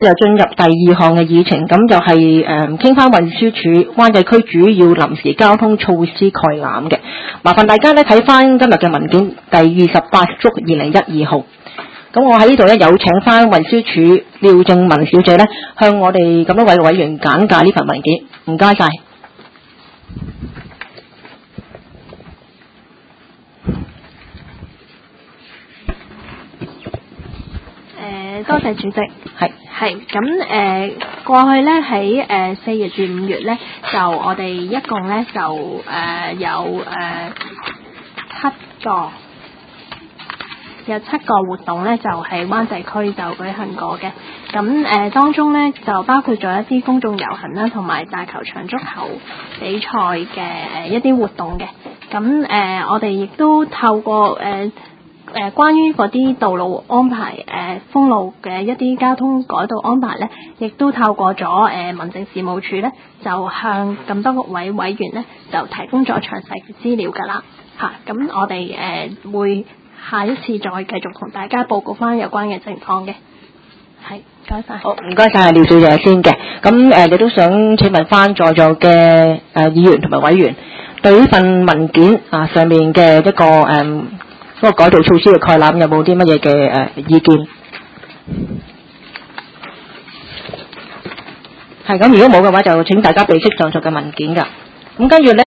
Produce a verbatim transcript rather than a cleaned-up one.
就進入第二項嘅議程，咁就係誒傾翻運輸署灣仔區主要臨時交通措施概覽嘅。麻煩大家咧睇翻今日嘅文件第二十八幅二零一二號。咁我喺呢度咧有請翻運輸署廖正文小姐咧向我哋咁多位委員簡介呢份文件，唔該晒。 誒，多謝主席。 係係咁誒，過去咧喺誒四月至五月咧，就我哋一共咧就誒、呃、有誒、呃、七個有七個活動咧，就喺灣仔區就舉行過嘅。咁誒、呃、當中咧就包括咗一啲公眾遊行啦，同埋大球場足球比賽嘅誒一啲活動嘅。咁誒、呃、我哋亦都透過誒。呃誒、呃，關於嗰啲道路安排、誒、呃、封路嘅一啲交通改道安排咧，亦都透過咗誒、呃、民政事務處咧，就向咁多位委員咧，就提供咗詳細嘅資料㗎啦。嚇、啊，咁我哋誒、呃、會下一次再繼續同大家報告翻有關嘅情況嘅。係，唔該晒。好， 唔該晒廖小姐先嘅。咁誒，你、呃、都想請問翻在座嘅誒、呃、議員同埋委員，對呢份文件啊上面嘅一個誒。呃嗰個改道措施嘅概覽有冇啲乜嘢嘅誒意見？係咁，如果冇嘅話，就請大家備悉上述嘅文件㗎。咁跟住咧。